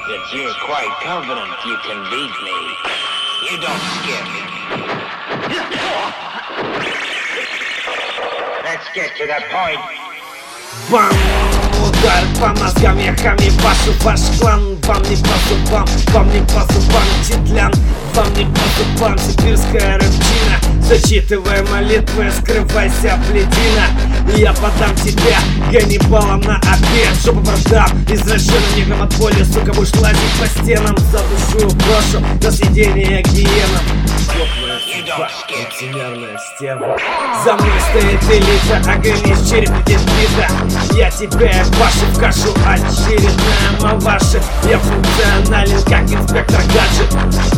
that you're quite confident you can beat me. You don't scare me. Let's get to the point. Бам! Удар по мозгам, я хами вашу, ваш клан. Вам не по зубам, вам не по зубам, Титлян. Вам не по зубам, сибирская рыбчина. Зачитывай молитвы, скрывайся, плетина. Я подам тебя Ганнибалом на обед. Жопу продам, извращенным негром от боли. Сука, будешь лазить по стенам, за душу брошу на съедение гиенам. Теплая судьба, лицемерная стерва. За мной стоит элита, оглянись, череп летит бита. Я тебя ебашу в кашу, очередная маваши. Я функционален, как инспектор гаджет.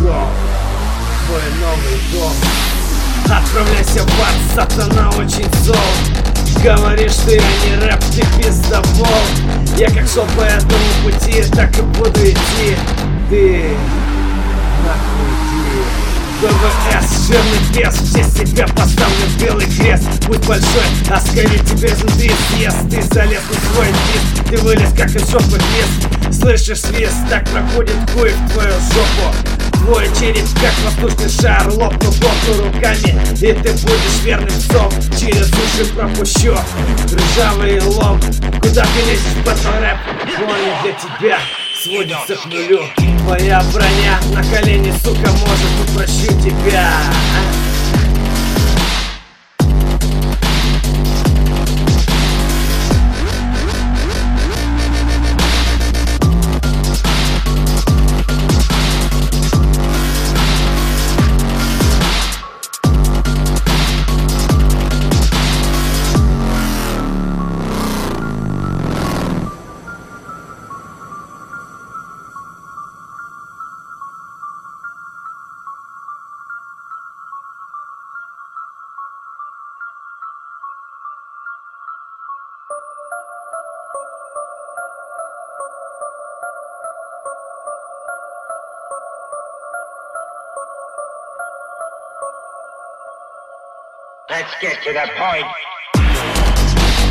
Твой новый дом. Отправляйся в ад, сатана очень зол. Говоришь, что я не рэп, ты пиздобол. Я как шел по этому пути, так и буду идти. Ты нахуй иди. ВВС, жирный вес, в честь себя поставлю белый крест. Путь большой, а скорее тебя изнутри съест. Ты залез на свой диск, ты вылез как из жопы лес. Слышишь свист, так проходит хуй в твою жопу. Твой череп, как воздушный шар, лопну плотно руками, и ты будешь верным псом. Через уши пропущу ржавый лом. Куда ты лезешь, батл рэп? Он для тебя сводится к нулю. Твоя броня на колени, сука, может, упрощу тебя. Let's get to the point.